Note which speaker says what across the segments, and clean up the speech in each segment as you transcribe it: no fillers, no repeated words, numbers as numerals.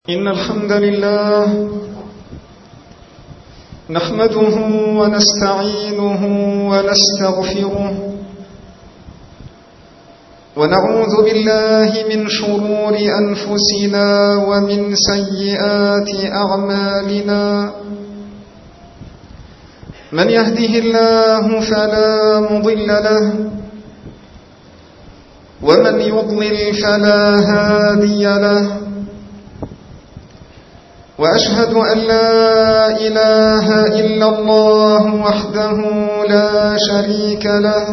Speaker 1: إن الحمد لله نحمده ونستعينه ونستغفره ونعوذ بالله من شرور أنفسنا ومن سيئات أعمالنا من يهده الله فلا مضل له ومن يضلل فلا هادي له وأشهد أن لا إله إلا الله وحده لا شريك له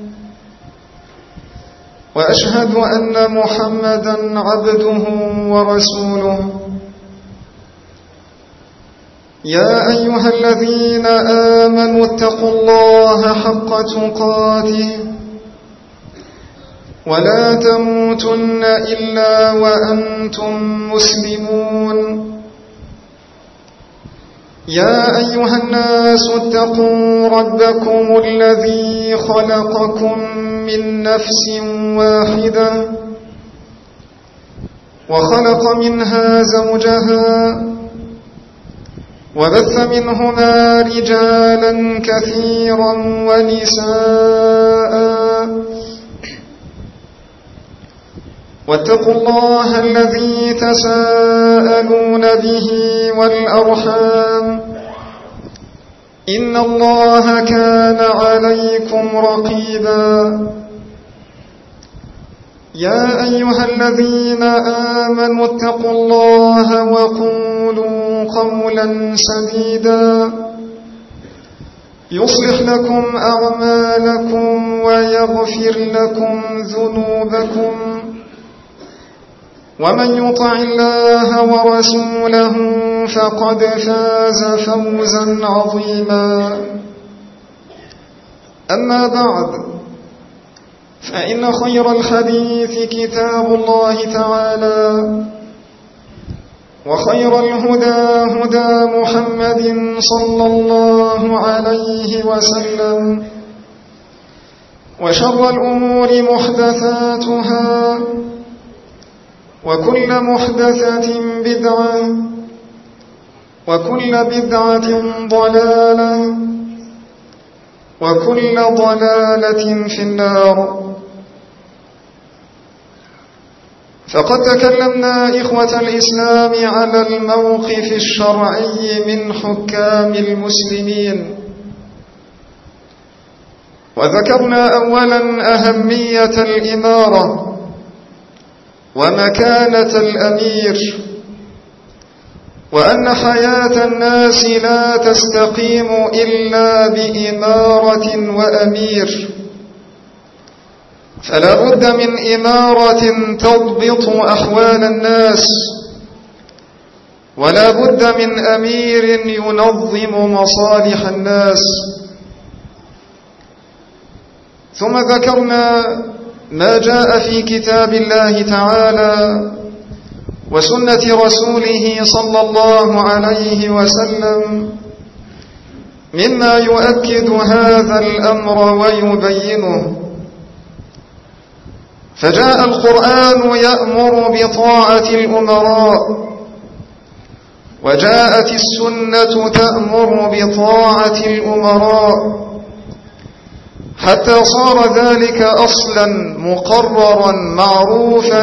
Speaker 1: وأشهد أن محمدا عبده ورسوله يا أيها الذين آمنوا اتقوا الله حق تقاته ولا تموتن إلا وأنتم مسلمون يا أيها الناس اتقوا ربكم الذي خلقكم من نفس واحدة وخلق منها زوجها وبث منهما رجالا كثيرا ونساء واتقوا الله الذي تساءلون به والأرحام إن الله كان عليكم رقيبا يا أيها الذين آمنوا اتقوا الله وقولوا قولا سديدا يصلح لكم أعمالكم ويغفر لكم ذنوبكم ومن يطع الله ورسوله فقد فاز فوزا عظيما أما بعد فإن خير الحديث كتاب الله تعالى وخير الهدى هدى محمد صلى الله عليه وسلم وشر الأمور محدثاتها وكل محدثة بدعة وكل بدعة ضلالة وكل ضلالة في النار. فقد تكلمنا إخوة الإسلام على الموقف الشرعي من حكام المسلمين، وذكرنا أولا أهمية الإمارة ومكانة الأمير، وأن حياة الناس لا تستقيم إلا بإمارة وأمير، فلا بد من إمارة تضبط أحوال الناس، ولا بد من أمير ينظم مصالح الناس. ثم ذكرنا ما جاء في كتاب الله تعالى وسنة رسوله صلى الله عليه وسلم مما يؤكد هذا الأمر ويبينه. فجاء القرآن يأمر بطاعة الأمراء، وجاءت السنة تأمر بطاعة الأمراء، حتى صار ذلك أصلا مقررا معروفا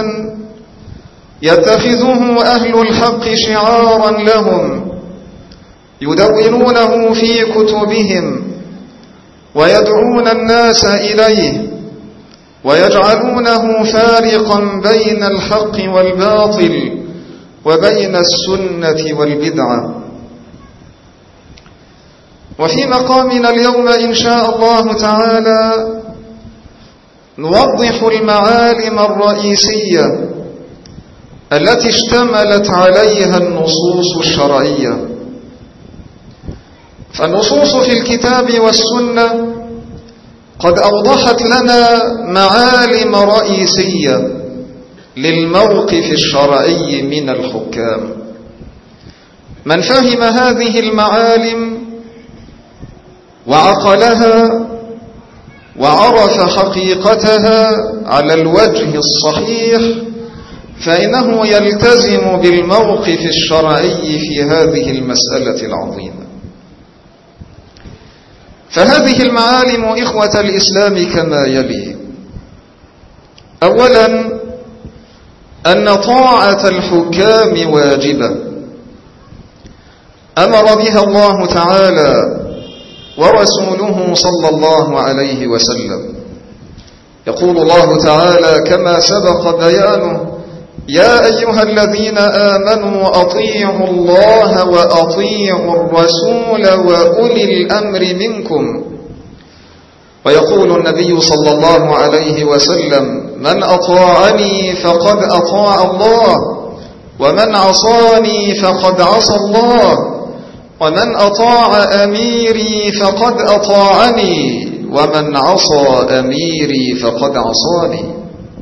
Speaker 1: يتخذه أهل الحق شعارا لهم، يدونونه في كتبهم ويدعون الناس إليه، ويجعلونه فارقا بين الحق والباطل وبين السنة والبدعة. وفي مقامنا اليوم إن شاء الله تعالى نوضح المعالم الرئيسية التي اشتملت عليها النصوص الشرعية. فالنصوص في الكتاب والسنة قد أوضحت لنا معالم رئيسية للموقف الشرعي من الحكام. من فهم هذه المعالم وعقلها وعرف حقيقتها على الوجه الصحيح فإنه يلتزم بالموقف الشرعي في هذه المسألة العظيمة. فهذه المعالم إخوة الإسلام كما يلي: أولا، أن طاعة الحكام واجبة أمر بها الله تعالى ورسوله صلى الله عليه وسلم. يقول الله تعالى كما سبق بيانه: يا أيها الذين آمنوا أطيعوا الله وأطيعوا الرسول وأولي الأمر منكم. ويقول النبي صلى الله عليه وسلم: من أطاعني فقد أطاع الله، ومن عصاني فقد عصى الله، ومن أطاع أميري فقد أطاعني، ومن عصى أميري فقد عصاني.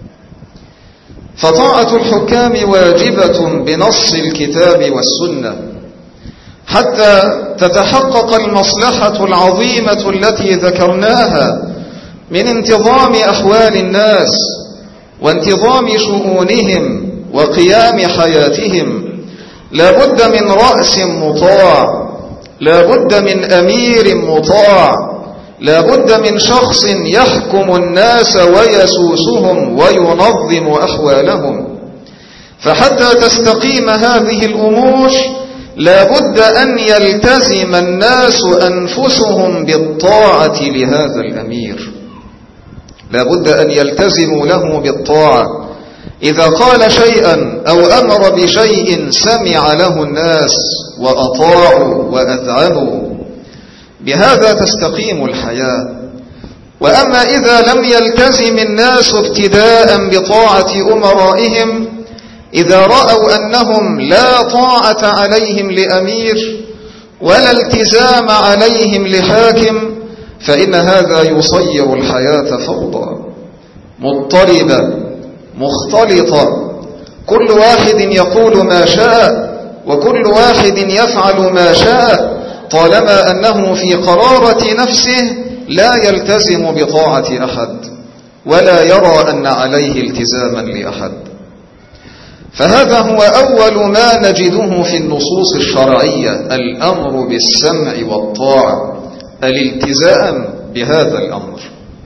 Speaker 1: فطاعة الحكام واجبة بنص الكتاب والسنة حتى تتحقق المصلحة العظيمة التي ذكرناها من انتظام أحوال الناس وانتظام شؤونهم وقيام حياتهم. لا بد من رأس مطاع، لا بد من أمير مطاع، لا بد من شخص يحكم الناس ويسوسهم وينظم أحوالهم. فحتى تستقيم هذه الأمور لا بد أن يلتزم الناس أنفسهم بالطاعة لهذا الأمير، لا بد أن يلتزموا له بالطاعة. إذا قال شيئا أو أمر بشيء سمع له الناس وأطاعوا وأذعنوا، بهذا تستقيم الحياة. وأما إذا لم يلتزم الناس ابتداء بطاعة أمرائهم، إذا رأوا أنهم لا طاعة عليهم لأمير ولا التزام عليهم لحاكم، فإن هذا يصير الحياة فوضى مضطربة مختلطة، كل واحد يقول ما شاء وكل واحد يفعل ما شاء، طالما أنه في قرارة نفسه لا يلتزم بطاعة أحد ولا يرى أن عليه التزاما لأحد. فهذا هو أول ما نجده في النصوص الشرعية: الأمر بالسمع والطاعة، الالتزام بهذا الأمر.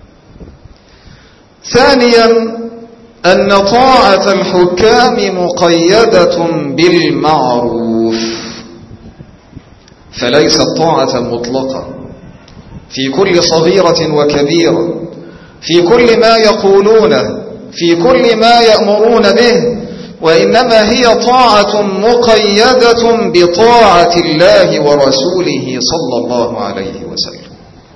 Speaker 1: ثانيا، أن طاعة الحكام مقيدة بالمعروف، فليست طاعة مطلقة في كل صغيرة وكبيرة، في كل ما يقولونه، في كل ما يأمرون به، وإنما هي طاعة مقيدة بطاعة الله ورسوله صلى الله عليه وسلم.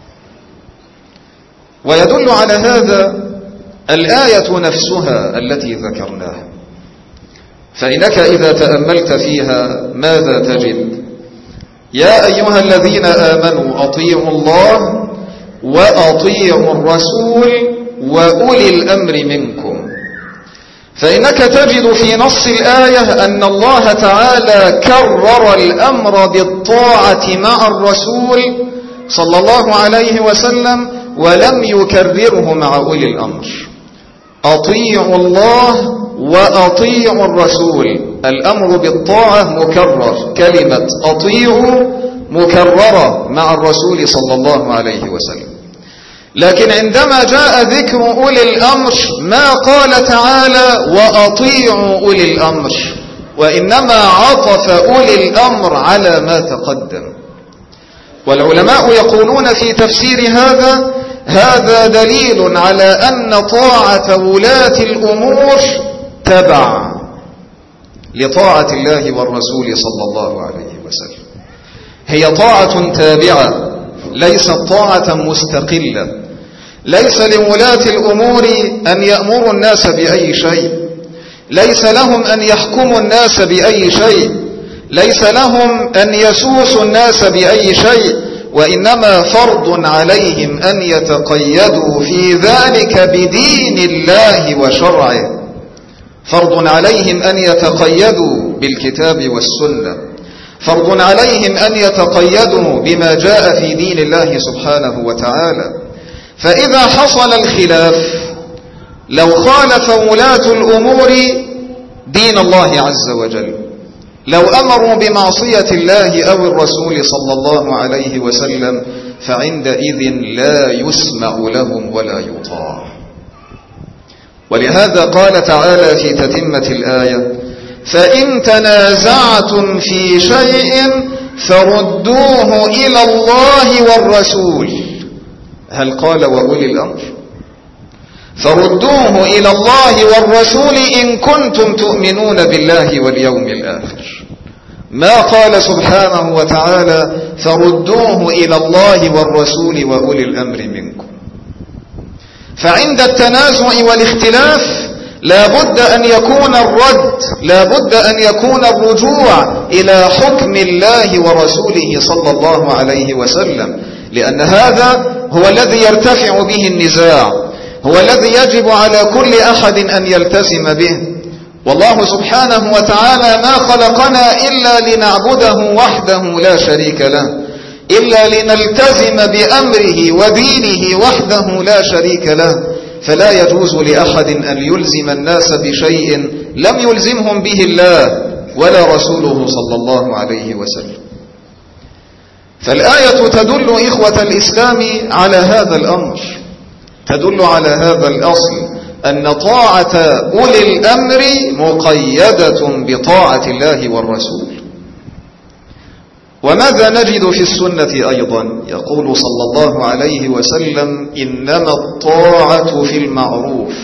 Speaker 1: ويدل على هذا الآية نفسها التي ذكرناها، فإنك إذا تأملت فيها ماذا تجد؟ يا أيها الذين آمنوا أطيعوا الله وأطيعوا الرسول وأولي الأمر منكم. فإنك تجد في نص الآية أن الله تعالى كرر الأمر بالطاعة مع الرسول صلى الله عليه وسلم ولم يكرره مع أولي الأمر. أطيعوا الله وأطيعوا الرسول، الأمر بالطاعة مكرر، كلمة أطيعوا مكررة مع الرسول صلى الله عليه وسلم. لكن عندما جاء ذكر أولي الأمر ما قال تعالى وأطيعوا أولي الأمر، وإنما عطف أولي الأمر على ما تقدم. والعلماء يقولون في تفسير هذا دليل على أن طاعة ولاة الأمور تبع لطاعة الله والرسول صلى الله عليه وسلم، هي طاعة تابعة ليست طاعة مستقلة. ليس لولاة الأمور أن يأمروا الناس بأي شيء، ليس لهم أن يحكموا الناس بأي شيء، ليس لهم أن يسوسوا الناس بأي شيء، وإنما فرض عليهم أن يتقيدوا في ذلك بدين الله وشرعه، فرض عليهم أن يتقيدوا بالكتاب والسنة، فرض عليهم أن يتقيدوا بما جاء في دين الله سبحانه وتعالى. فإذا حصل الخلاف، لو خالف ولاة الأمور دين الله عز وجل، لو أمروا بمعصية الله أو الرسول صلى الله عليه وسلم فعندئذ لا يسمع لهم ولا يطاع. ولهذا قال تعالى في تتمة الآية: فإن تنازعتم في شيء فردوه إلى الله والرسول. هل قال وأولي الأمر؟ فردوه إلى الله والرسول إن كنتم تؤمنون بالله واليوم الآخر. ما قال سبحانه وتعالى فردوه إلى الله والرسول وأولي الأمر منكم. فعند التنازع والاختلاف لا بد أن يكون الرد، لا بد أن يكون الرجوع إلى حكم الله ورسوله صلى الله عليه وسلم، لأن هذا هو الذي يرتفع به النزاع، هو الذي يجب على كل أحد أن يلتزم به. والله سبحانه وتعالى ما خلقنا إلا لنعبده وحده لا شريك له، إلا لنلتزم بأمره ودينه وحده لا شريك له. فلا يجوز لأحد أن يلزم الناس بشيء لم يلزمهم به الله ولا رسوله صلى الله عليه وسلم. فالآية تدل إخوة الإسلام على هذا الأمر، تدل على هذا الأصل، أن طاعة أولي الأمر مقيدة بطاعة الله والرسول. وماذا نجد في السنة أيضا؟ يقول صلى الله عليه وسلم: إنما الطاعة في المعروف.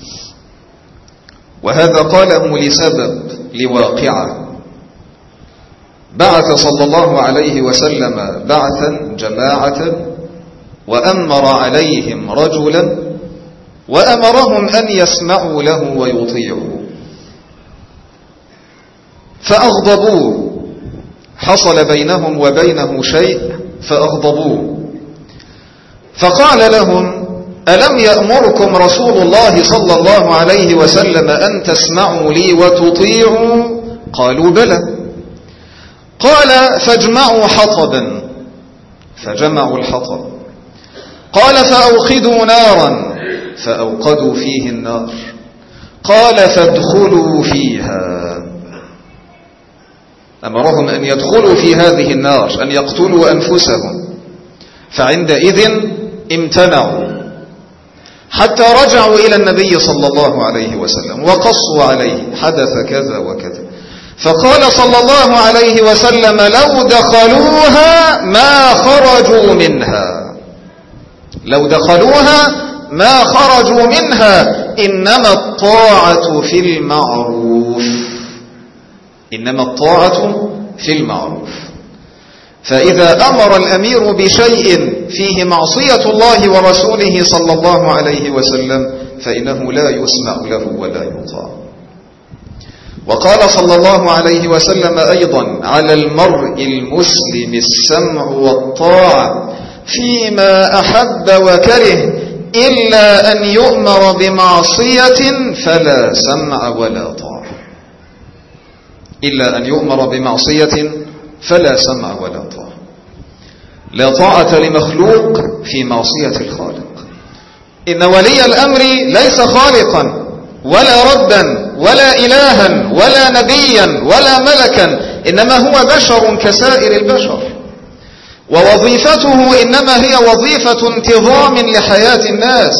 Speaker 1: وهذا قاله لسبب، لواقعة. بعث صلى الله عليه وسلم بعثا جماعة وأمر عليهم رجلا وأمرهم أن يسمعوا له ويطيعوا، فأغضبوه، حصل بينهم وبينه شيء فأغضبوه، فقال لهم: ألم يأمركم رسول الله صلى الله عليه وسلم أن تسمعوا لي وتطيعوا؟ قالوا: بلى. قال: فاجمعوا حطبا، فجمعوا الحطب. قال: فأوقدوا نارا، فأوقدوا فيه النار. قال: فادخلوا فيها. أمرهم أن يدخلوا في هذه النار، أن يقتلوا أنفسهم، فعندئذ امتنعوا حتى رجعوا إلى النبي صلى الله عليه وسلم وقصوا عليه: حدث كذا وكذا. فقال صلى الله عليه وسلم: لو دخلوها ما خرجوا منها، لو دخلوها ما خرجوا منها. إنما الطاعة في المعروف، إنما الطاعة في المعروف. فإذا أمر الأمير بشيء فيه معصية الله ورسوله صلى الله عليه وسلم فإنه لا يسمع له ولا يطاع. وقال صلى الله عليه وسلم أيضا: على المرء المسلم السمع والطاعة فيما أحب وكره إلا أن يؤمر بمعصية فلا سمع ولا طاعة. إلا أن يؤمر بمعصية فلا سمع ولا طاعة. لا طاعة لمخلوق في معصية الخالق. إن ولي الأمر ليس خالقا ولا ربا ولا إلها ولا نبيا ولا ملكا، إنما هو بشر كسائر البشر، ووظيفته إنما هي وظيفة انتظام لحياة الناس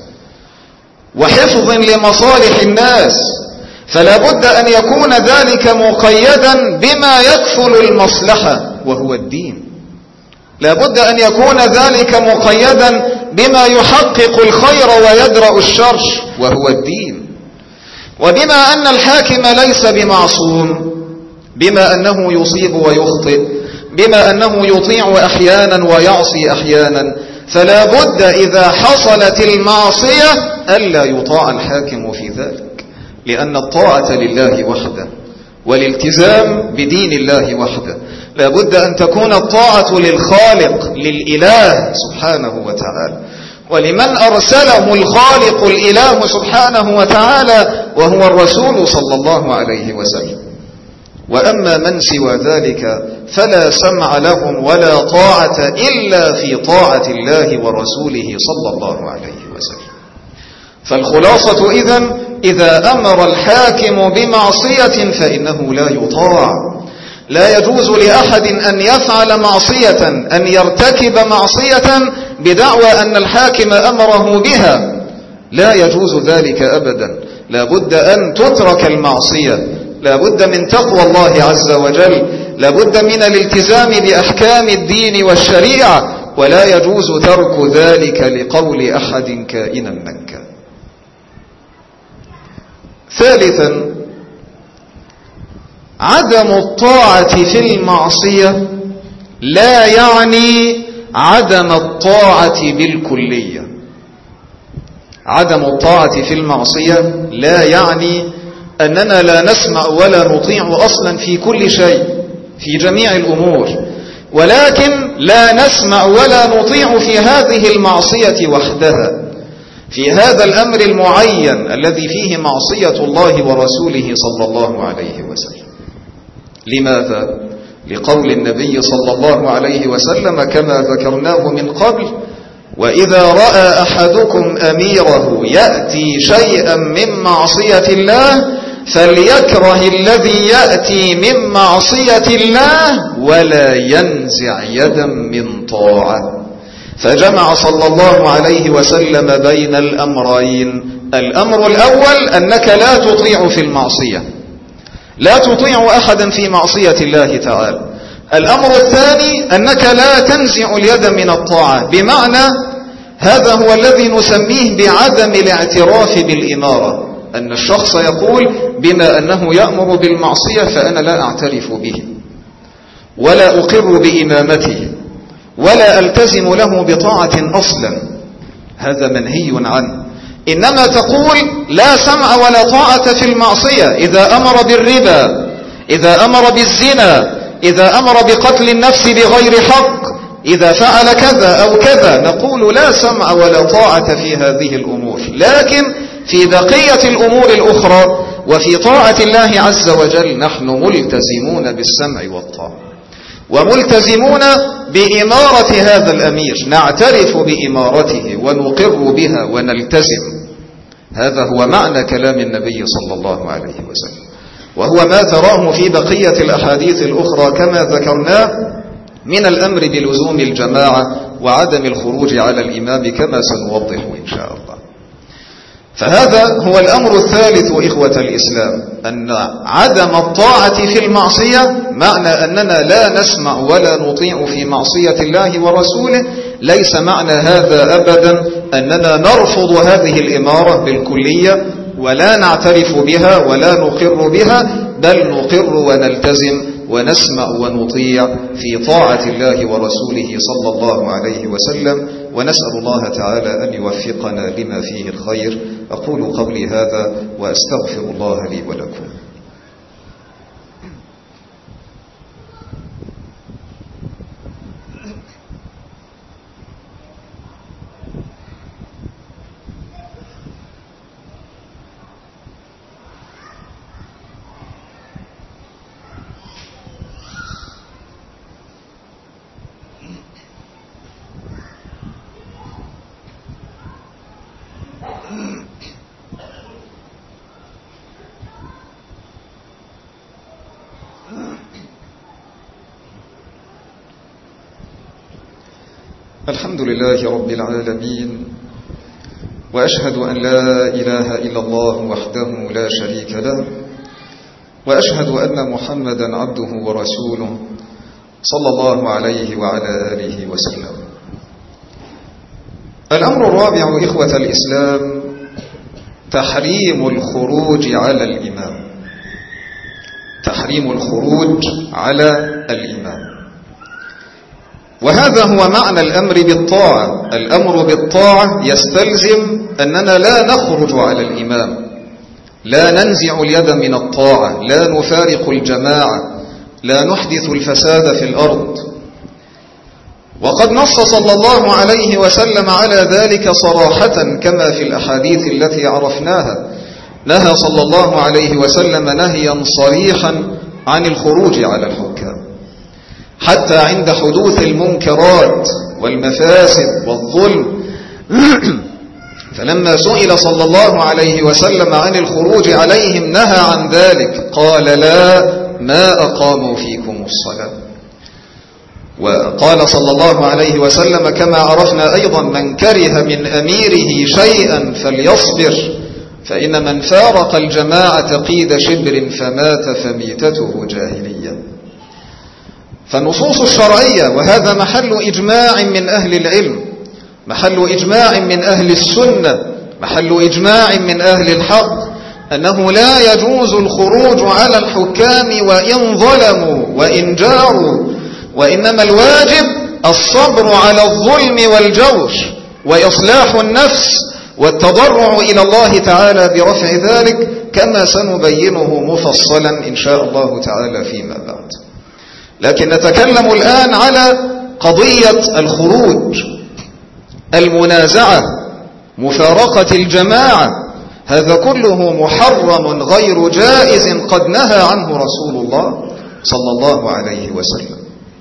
Speaker 1: وحفظ لمصالح الناس. فلا بد أن يكون ذلك مقيدا بما يكفل المصلحة وهو الدين. لا بد أن يكون ذلك مقيدا بما يحقق الخير ويدرأ الشر وهو الدين. وبما أن الحاكم ليس بمعصوم، بما أنه يصيب ويخطئ، بما أنه يطيع أحيانا ويعصي أحيانا، فلا بد إذا حصلت المعصية ألا يطاع الحاكم في ذلك، لأن الطاعة لله وحده والالتزام بدين الله وحده. لا بد أن تكون الطاعة للخالق، للإله سبحانه وتعالى، ولمن أرسله الخالق الإله سبحانه وتعالى وهو الرسول صلى الله عليه وسلم. وأما من سوى ذلك فلا سمع لهم ولا طاعة إلا في طاعة الله ورسوله صلى الله عليه وسلم. فالخلاصة إذن إذا أمر الحاكم بمعصية فإنه لا يطاع. لا يجوز لأحد أن يفعل معصية، أن يرتكب معصية بدعوى أن الحاكم أمره بها، لا يجوز ذلك أبدا. لا بد أن تترك المعصية، لا بد من تقوى الله عز وجل، لا بد من الالتزام بأحكام الدين والشريعة، ولا يجوز ترك ذلك لقول أحد كائنا من كان. ثالثا، عدم الطاعة في المعصية لا يعني عدم الطاعة بالكلية. عدم الطاعة في المعصية لا يعني أننا لا نسمع ولا نطيع أصلا في كل شيء في جميع الأمور، ولكن لا نسمع ولا نطيع في هذه المعصية وحدها، في هذا الأمر المعين الذي فيه معصية الله ورسوله صلى الله عليه وسلم. لماذا؟ لقول النبي صلى الله عليه وسلم كما ذكرناه من قبل: وإذا رأى أحدكم أميره يأتي شيئا من معصية الله فليكره الذي يأتي من معصية الله ولا ينزع يدا من طاعة. فجمع صلى الله عليه وسلم بين الأمرين. الأمر الأول أنك لا تطيع في المعصية، لا تطيع أحدا في معصية الله تعالى. الأمر الثاني أنك لا تنزع اليد من الطاعة، بمعنى هذا هو الذي نسميه بعدم الاعتراف بالإمارة، أن الشخص يقول بما أنه يأمر بالمعصية فأنا لا أعترف به ولا أقر بإمامته ولا ألتزم له بطاعة أصلا، هذا منهي عنه. إنما تقول لا سمع ولا طاعة في المعصية إذا أمر بالربا، إذا أمر بالزنا، إذا أمر بقتل النفس بغير حق، إذا فعل كذا أو كذا، نقول لا سمع ولا طاعة في هذه الأمور. لكن في بقية الأمور الأخرى وفي طاعة الله عز وجل نحن ملتزمون بالسمع والطاعة، وملتزمون بإمارة هذا الأمير، نعترف بإمارته ونقر بها ونلتزم. هذا هو معنى كلام النبي صلى الله عليه وسلم، وهو ما تراه في بقية الأحاديث الأخرى كما ذكرناه من الأمر بلزوم الجماعة وعدم الخروج على الإمام كما سنوضح إن شاء الله. فهذا هو الأمر الثالث إخوة الإسلام، أن عدم الطاعة في المعصية معنى أننا لا نسمع ولا نطيع في معصية الله ورسوله. ليس معنى هذا أبدا أننا نرفض هذه الإمارة بالكلية ولا نعترف بها ولا نقر بها، بل نقر ونلتزم ونسمع ونطيع في طاعة الله ورسوله صلى الله عليه وسلم، ونسأل الله تعالى أن يوفقنا لما فيه الخير. أقول قولي هذا وأستغفر الله لي ولكم. الحمد لله رب العالمين، وأشهد أن لا إله إلا الله وحده لا شريك له، وأشهد أن محمدا عبده ورسوله صلى الله عليه وعلى آله وسلم. الأمر الرابع إخوة الإسلام تحريم الخروج على الإمام. تحريم الخروج على الإمام، وهذا هو معنى الأمر بالطاعة. الأمر بالطاعة يستلزم أننا لا نخرج على الإمام، لا ننزع اليد من الطاعة، لا نفارق الجماعة، لا نحدث الفساد في الأرض. وقد نص صلى الله عليه وسلم على ذلك صراحة كما في الأحاديث التي عرفناها. نهى صلى الله عليه وسلم نهيا صريحا عن الخروج على الحكام، حتى عند حدوث المنكرات والمفاسد والظلم فلما سئل صلى الله عليه وسلم عن الخروج عليهم نهى عن ذلك، قال لا، ما أقاموا فيكم الصلاة. وقال صلى الله عليه وسلم كما عرفنا أيضا: من كره من أميره شيئا فليصبر، فإن من فارق الجماعة قيد شبر فمات فميتته جاهلية. فالنصوص الشرعية، وهذا محل إجماع من أهل العلم، محل إجماع من أهل السنة، محل إجماع من أهل الحق، أنه لا يجوز الخروج على الحكام وإن ظلموا وإن جاروا، وإنما الواجب الصبر على الظلم والجور وإصلاح النفس والتضرع إلى الله تعالى برفع ذلك، كما سنبينه مفصلا إن شاء الله تعالى فيما بعد. لكن نتكلم الآن على قضية الخروج، المنازعة، مفارقة الجماعة، هذا كله محرم غير جائز قد نهى عنه رسول الله صلى الله عليه وسلم.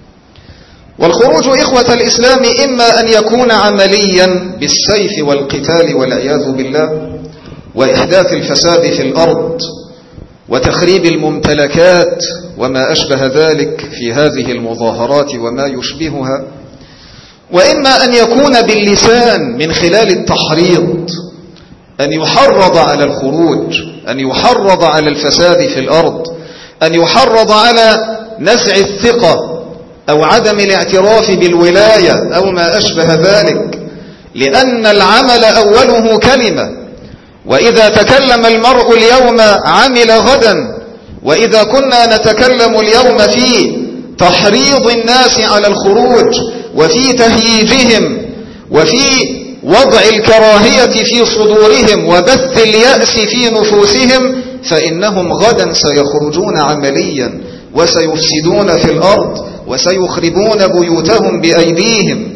Speaker 1: والخروج إخوة الإسلام إما أن يكون عمليا بالسيف والقتال والعياذ بالله، وإحداث الفساد في الأرض وتخريب الممتلكات وما أشبه ذلك في هذه المظاهرات وما يشبهها، وإما أن يكون باللسان من خلال التحريض، أن يحرض على الخروج، أن يحرض على الفساد في الأرض، أن يحرض على نزع الثقة أو عدم الاعتراف بالولاية أو ما أشبه ذلك، لأن العمل أوله كلمة، وإذا تكلم المرء اليوم عمل غدا. وإذا كنا نتكلم اليوم في تحريض الناس على الخروج وفي تهييجهم وفي وضع الكراهية في صدورهم وبث اليأس في نفوسهم، فإنهم غدا سيخرجون عمليا وسيفسدون في الأرض وسيخربون بيوتهم بأيديهم.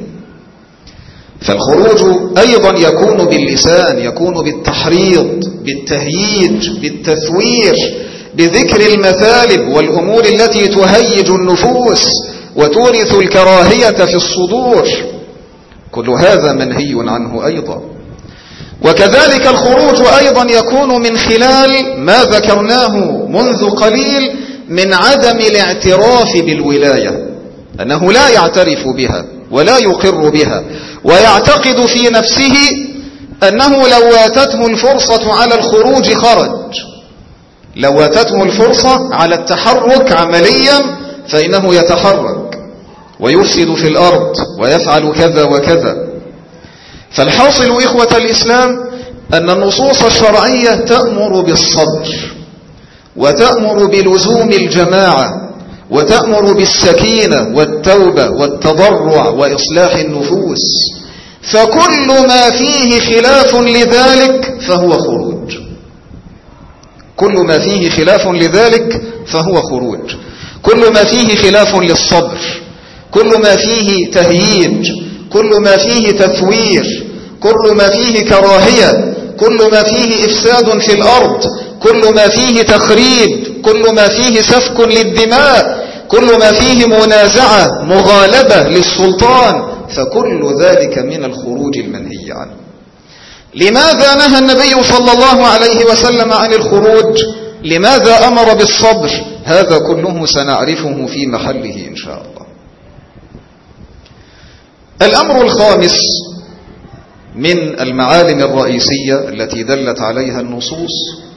Speaker 1: فالخروج أيضا يكون باللسان، يكون بالتحريض، بالتهييج، بالتثوير، بذكر المثالب والأمور التي تهيج النفوس وتورث الكراهية في الصدور، كل هذا منهي عنه أيضا. وكذلك الخروج أيضا يكون من خلال ما ذكرناه منذ قليل من عدم الاعتراف بالولاية، أنه لا يعترف بها ولا يقر بها، ويعتقد في نفسه أنه لو واتته الفرصة على الخروج خرج، لو واتته الفرصة على التحرك عمليا فإنه يتحرك ويفسد في الأرض ويفعل كذا وكذا. فالحاصل إخوة الإسلام أن النصوص الشرعية تأمر بالصبر، وتأمر بلزوم الجماعة، وتأمر بالسكينة والتوبة والتضرع وإصلاح النفوس. فكل ما فيه خلاف لذلك فهو خروج، كل ما فيه خلاف لذلك فهو خروج، كل ما فيه خلاف للصبر، كل ما فيه تهييج، كل ما فيه تثوير، كل ما فيه كراهية، كل ما فيه إفساد في الأرض، كل ما فيه تخريب، كل ما فيه سفك للدماء، كل ما فيه منازعة مغالبة للسلطان، فكل ذلك من الخروج المنهي عنه. لماذا نهى النبي صلى الله عليه وسلم عن الخروج؟ لماذا أمر بالصبر؟ هذا كله سنعرفه في محله إن شاء الله. الأمر الخامس من المعالم الرئيسية التي دلت عليها النصوص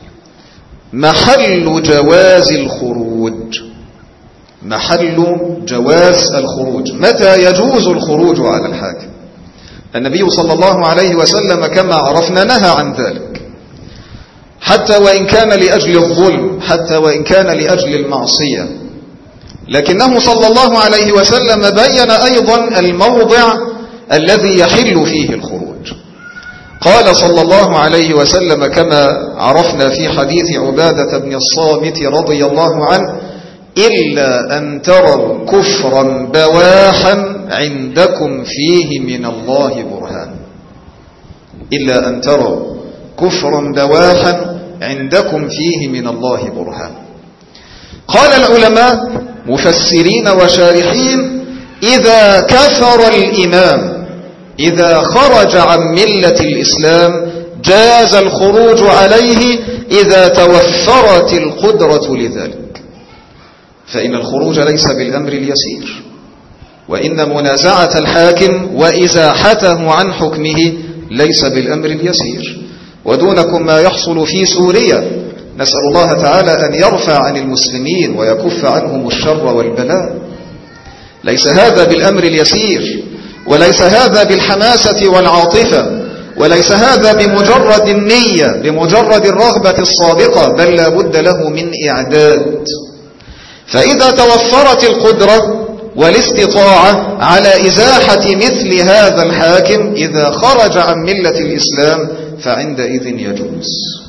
Speaker 1: محل جواز الخروج، محل جواز الخروج، متى يجوز الخروج على الحاكم؟ النبي صلى الله عليه وسلم كما عرفنا نهى عن ذلك، حتى وإن كان لأجل الظلم، حتى وإن كان لأجل المعصية، لكنه صلى الله عليه وسلم بين أيضا الموضع الذي يحل فيه الخروج. قال صلى الله عليه وسلم كما عرفنا في حديث عبادة بن الصامت رضي الله عنه: إلا أن تروا كفرا بواحا عندكم فيه من الله برهان، إلا أن تروا كفرا بواحا عندكم فيه من الله برهان. قال العلماء مفسرين وشارحين: إذا كفر الإمام، إذا خرج عن ملة الإسلام جاز الخروج عليه إذا توفرت القدرة لذلك، فإن الخروج ليس بالأمر اليسير، وإن منازعة الحاكم وإزاحته عن حكمه ليس بالأمر اليسير. ودونكم ما يحصل في سوريا، نسأل الله تعالى أن يرفع عن المسلمين ويكف عنهم الشر والبلاء. ليس هذا بالأمر اليسير، وليس هذا بالحماسة والعاطفة، وليس هذا بمجرد النية بمجرد الرغبة الصادقة، بل لا بد له من إعداد. فإذا توفرت القدرة والاستطاعة على إزاحة مثل هذا الحاكم إذا خرج عن ملة الإسلام فعندئذ يجوز.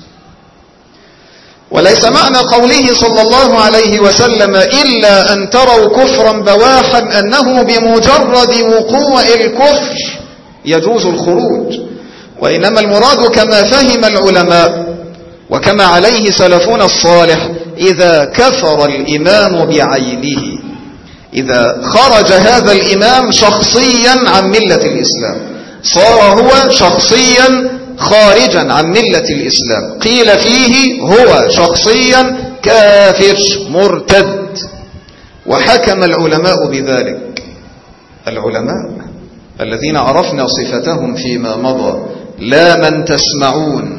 Speaker 1: وليس معنى قوله صلى الله عليه وسلم إلا أن تروا كفرا بواحا أنه بمجرد وقوع الكفر يجوز الخروج، وإنما المراد كما فهم العلماء وكما عليه سلفنا الصالح إذا كفر الإمام بعينه، إذا خرج هذا الإمام شخصيا عن ملة الإسلام، صار هو شخصيا خارجا عن ملة الإسلام، قيل فيه هو شخصيا كافر مرتد. وحكم العلماء بذلك، العلماء الذين عرفنا صفتهم فيما مضى، لا من تسمعون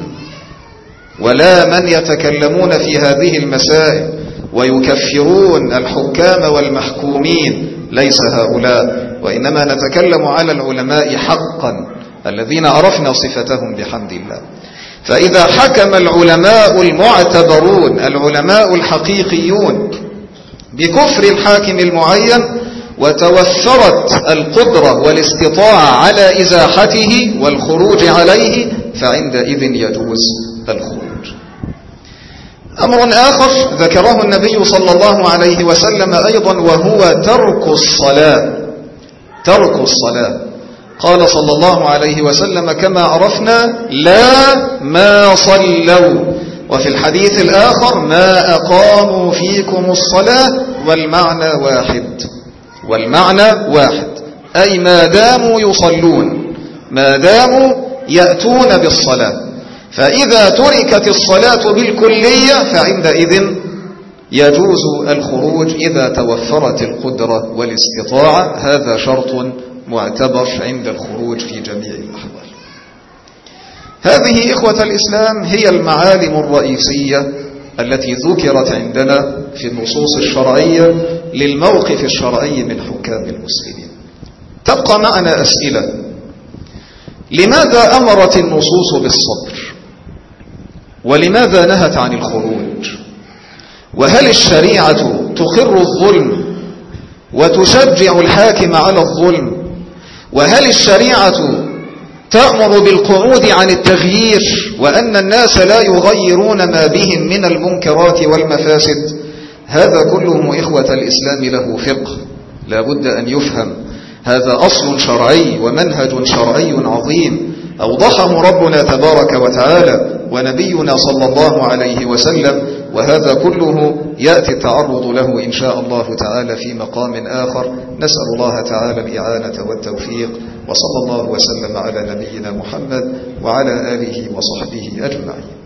Speaker 1: ولا من يتكلمون في هذه المسائل ويكفرون الحكام والمحكومين، ليس هؤلاء، وإنما نتكلم على العلماء حقا الذين عرفنا صفتهم بحمد الله. فإذا حكم العلماء المعتبرون العلماء الحقيقيون بكفر الحاكم المعين وتوفرت القدرة والاستطاعة على إزاحته والخروج عليه فعندئذ يجوز الخروج. أمر آخر ذكره النبي صلى الله عليه وسلم أيضا وهو ترك الصلاة. ترك الصلاة، قال صلى الله عليه وسلم كما عرفنا لا ما صلوا، وفي الحديث الآخر ما أقاموا فيكم الصلاة، والمعنى واحد، والمعنى واحد، أي ما داموا يصلون، ما داموا يأتون بالصلاة. فإذا تركت الصلاة بالكلية فعندئذ يجوز الخروج إذا توفرت القدرة والاستطاعة، هذا شرط معتبر عند الخروج في جميع الأحوال. هذه إخوة الإسلام هي المعالم الرئيسية التي ذكرت عندنا في النصوص الشرعية للموقف الشرعي من حكام المسلمين. تبقى معنا أسئلة: لماذا أمرت النصوص بالصبر؟ ولماذا نهت عن الخروج؟ وهل الشريعة تقر الظلم وتشجع الحاكم على الظلم؟ وهل الشريعة تأمر بالقعود عن التغيير وأن الناس لا يغيرون ما بهم من المنكرات والمفاسد؟ هذا كله إخوة الإسلام له فقه لا بد أن يفهم. هذا أصل شرعي ومنهج شرعي عظيم أوضحه ربنا تبارك وتعالى ونبينا صلى الله عليه وسلم، وهذا كله يأتي التعرض له إن شاء الله تعالى في مقام آخر. نسأل الله تعالى الإعانة والتوفيق، وصلى الله وسلم على نبينا محمد وعلى آله وصحبه أجمعين.